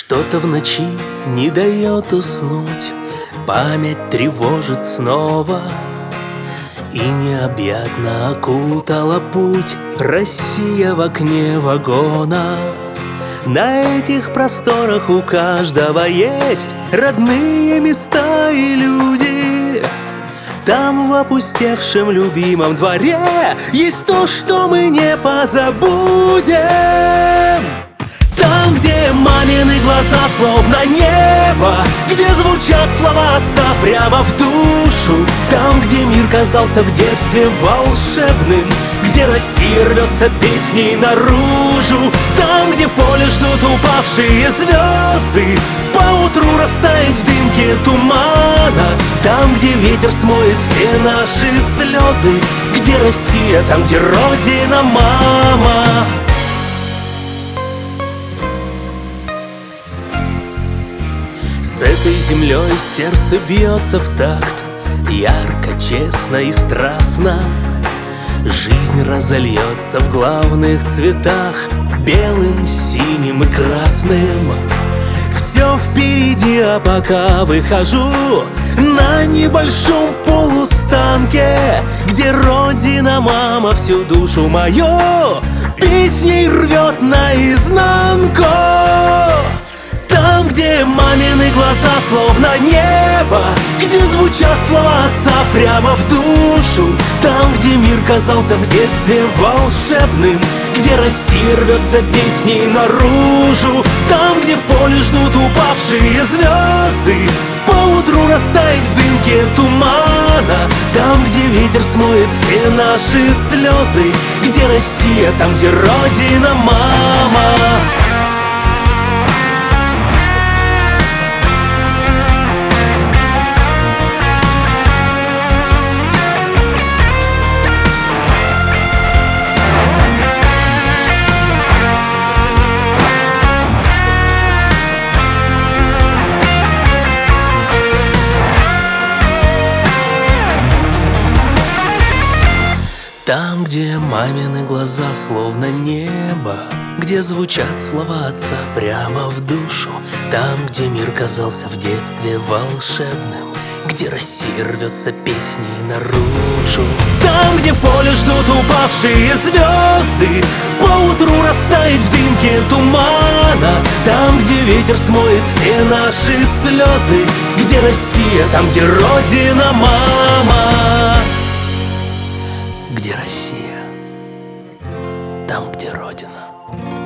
Что-то в ночи не дает уснуть, память тревожит снова, и необъятно окутала путь Россия в окне вагона. На этих просторах у каждого есть родные места и люди. Там в опустевшем любимом дворе есть то, что мы не позабудем. Там, где мамины глаза словно небо, где звучат слова отца прямо в душу. Там, где мир казался в детстве волшебным, где Россия рвется песней наружу. Там, где в поле ждут упавшие звезды, поутру растает в дымке тумана. Там, где ветер смоет все наши слезы, где Россия, там, где Родина, мама. С этой землей сердце бьется в такт, ярко, честно и страстно. Жизнь разольется в главных цветах, белым, синим и красным. Все впереди, а пока выхожу на небольшом полустанке, где Родина, мама, всю душу мою песней рвет наизнанку. Там, где мамины глаза словно небо, где звучат слова отца прямо в душу. Там, где мир казался в детстве волшебным, где Россия рвется песней наружу. Там, где в поле ждут упавшие звезды, поутру растает в дымке тумана. Там, где ветер смоет все наши слезы, где Россия, там, где Родина, мама. Там, где мамины глаза словно небо, где звучат слова отца прямо в душу. Там, где мир казался в детстве волшебным, где Россия рвется песней наружу. Там, где в поле ждут упавшие звезды, поутру растает в дымке тумана. Там, где ветер смоет все наши слезы, где Россия, там, где Родина, мама. Где Россия, там, где Родина.